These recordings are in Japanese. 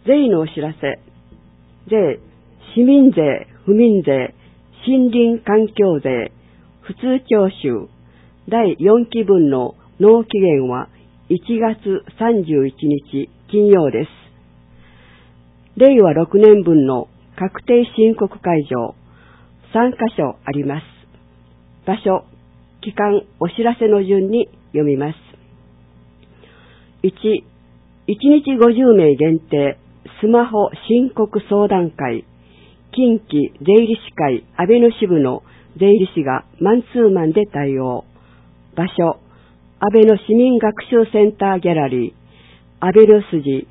税のお知らせ。税、市民税、府民税、森林環境税、普通徴収、第4期分の納期限は1月31日金曜です。令和6年分の確定申告会場、3カ所あります。場所、期間、お知らせの順に読みます。1、1日50名限定、スマホ申告相談会、近畿税理士会安倍野支部の税理士がマンツーマンで対応。場所、安倍野市民学習センターギャラリー、安倍野筋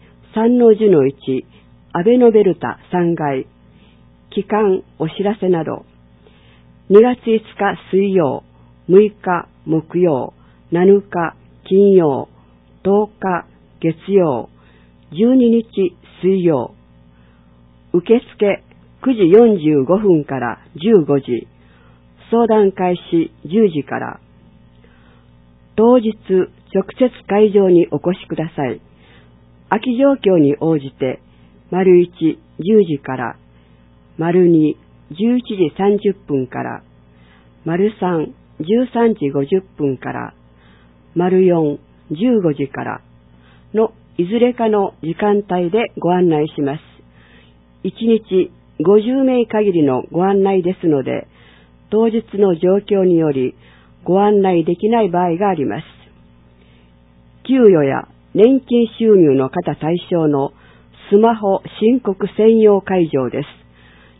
3-1、安倍野ベルタ3階。期間、お知らせなど。2月5日水曜、6日木曜、7日金曜、10日月曜、12日水曜。受付9時45分から15時。相談開始10時から。当日直接会場にお越しください。空き状況に応じて、丸1、10時から、丸2、11時30分から、丸3、13時50分から、丸4、15時からのいずれかの時間帯でご案内します。1日50名限りのご案内ですので、当日の状況によりご案内できない場合があります。給与や年金収入の方対象のスマホ申告専用会場です。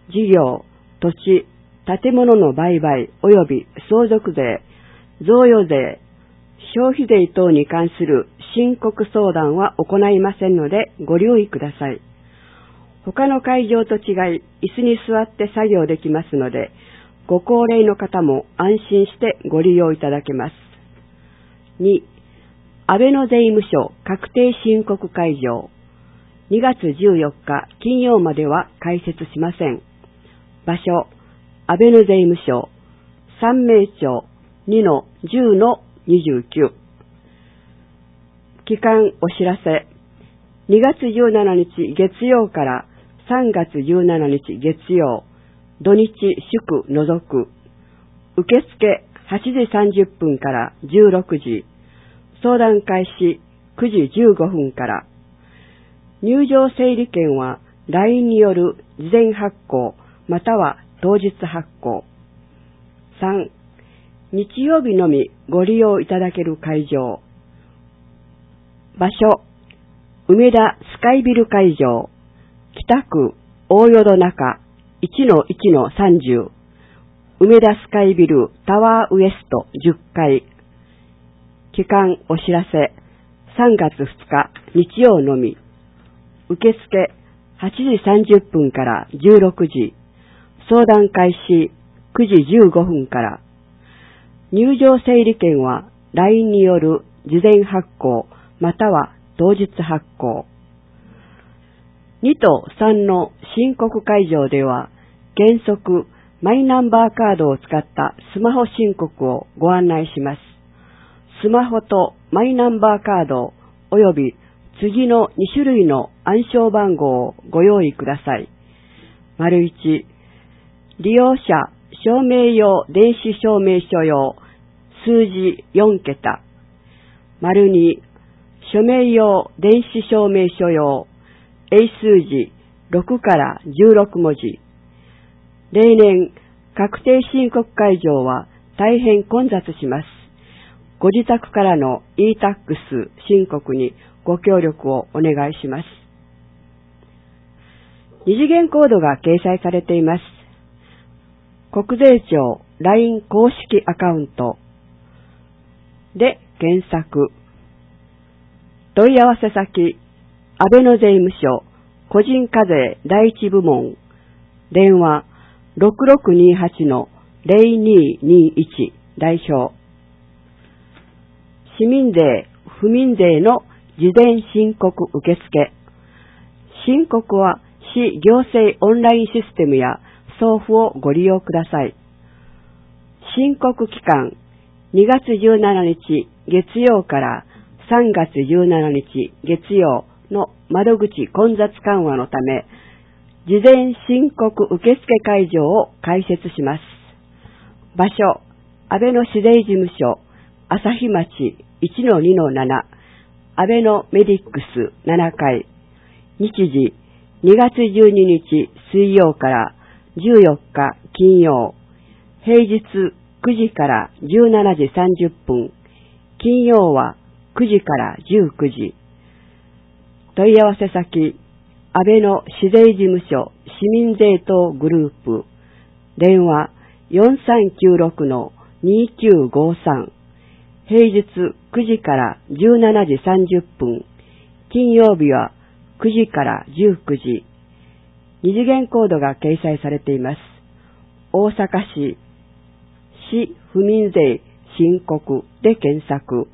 事業、土地、建物の売買及び相続税、贈与税、消費税等に関する申告相談は行いませんのでご留意ください。他の会場と違い、椅子に座って作業できますので、ご高齢の方も安心してご利用いただけます。2、安倍野税務署確定申告会場。2月14日金曜までは開設しません。場所、安倍野税務署、三名町 2-10-29。期間お知らせ。2月17日月曜から3月17日月曜、土日祝除く。受付8時30分から16時。相談開始9時15分から。入場整理券は LINE による事前発行または当日発行。3、日曜日のみご利用いただける会場。場所、梅田スカイビル会場、北区大淀中 1-1-30、梅田スカイビルタワーウエスト10階。期間お知らせ、3月2日日曜のみ。受付8時30分から16時。相談開始9時15分から。入場整理券は LINE による事前発行または当日発行。2と3の申告会場では原則マイナンバーカードを使ったスマホ申告をご案内します。スマホとマイナンバーカードおよび次の2種類の暗証番号をご用意ください。丸1、利用者証明用電子証明書用数字4桁。丸2、署名用電子証明書用英数字6から16文字。例年、確定申告会場は大変混雑します。ご自宅からの e-tax 申告にご協力をお願いします。二次元コードが掲載されています。国税庁 LINE 公式アカウントで検索。問い合わせ先、安倍野税務署個人課税第一部門、電話 6628-0221 代表。市民税、府民税の事前申告受付。申告は市行政オンラインシステムや送付をご利用ください。申告期間、2月17日月曜から3月17日月曜の窓口混雑緩和のため、事前申告受付会場を開設します。場所、安倍の市税事務所、朝日町 1-2-7、安倍のメディックス7階。日時、2月12日水曜から14日金曜。平日9時から17時30分。金曜は9時から19時。問い合わせ先、安倍の市税事務所市民税等グループ。電話4396-2953。平日9時から17時30分。金曜日は9時から19時。二次元コードが掲載されています。大阪市市府民税申告で検索。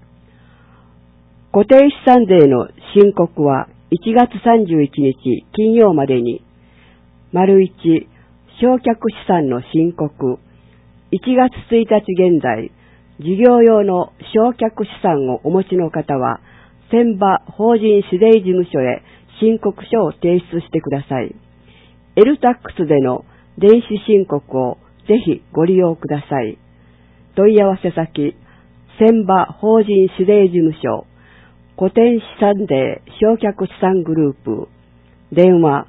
固定資産税の申告は1月31日金曜までに、丸1、償却資産の申告、1月1日現在、事業用の償却資産をお持ちの方は、船場法人市税事務所へ申告書を提出してください。LTAX での電子申告をぜひご利用ください。問い合わせ先、船場法人市税事務所、固定資産税償却資産グループ、電話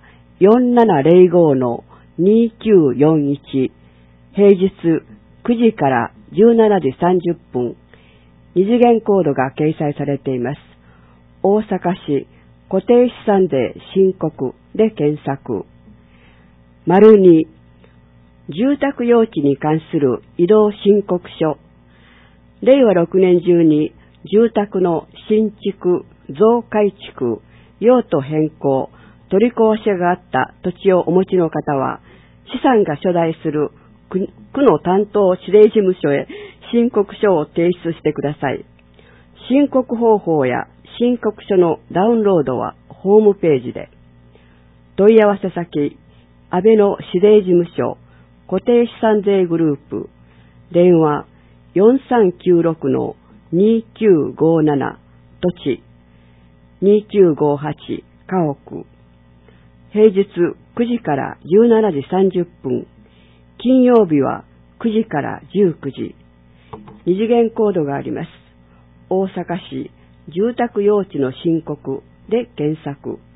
4705-2941、平日9時から17時30分、二次元コードが掲載されています。大阪市固定資産税申告で検索。丸2、住宅用地に関する移動申告書。令和6年中に住宅の新築、増改築、用途変更、取り壊しがあった土地をお持ちの方は、資産が所在する区の担当市税事務所へ申告書を提出してください。申告方法や申告書のダウンロードはホームページで。問い合わせ先、安倍の市税事務所、固定資産税グループ、電話4396-2957、土地、2958、家屋、平日9時から17時30分、金曜日は9時から19時。二次元コードがあります。大阪市住宅用地の申告で検索。